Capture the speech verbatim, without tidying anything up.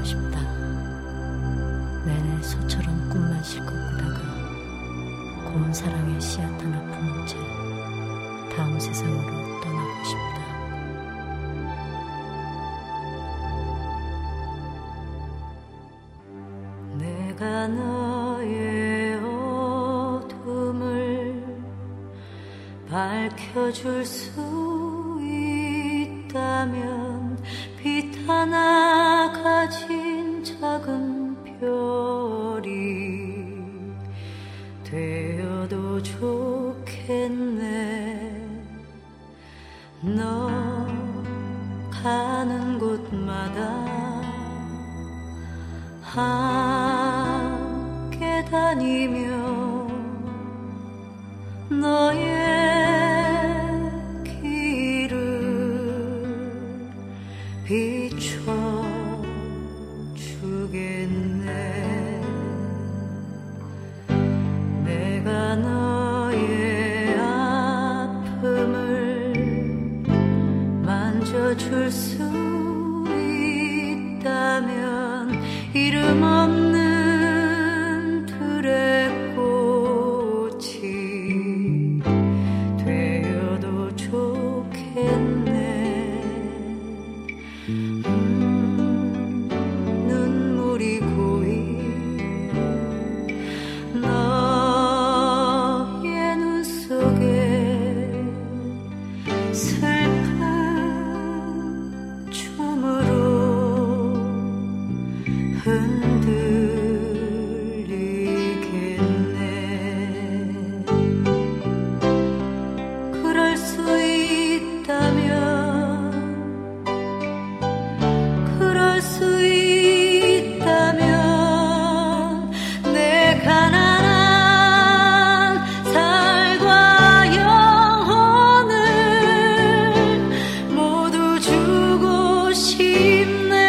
싶다. 내내 소처럼 꿈만 실컷 꾸다가 고운 사랑의 씨앗 하나 품은 채 다음 세상으로 떠나고 싶다. 내가 너의 어둠을 밝혀줄 수 있다면 빛 하나 가진 작은 별이 되어도 좋겠네. 너 가는 곳마다 함께 다니며 너의 길을 비춰주겠네. 내가 너의 아픔을 만져줄 수 있다면 이름 없는 들의 꽃이 되어도 좋겠네. 음, 눈물이 고인 너의 눈 속에 슬픈 춤으로 흔들리겠네. 그럴 수 있다면, 그럴 수 있다면 내 가난한 살과 영혼을 모두 주고 싶네.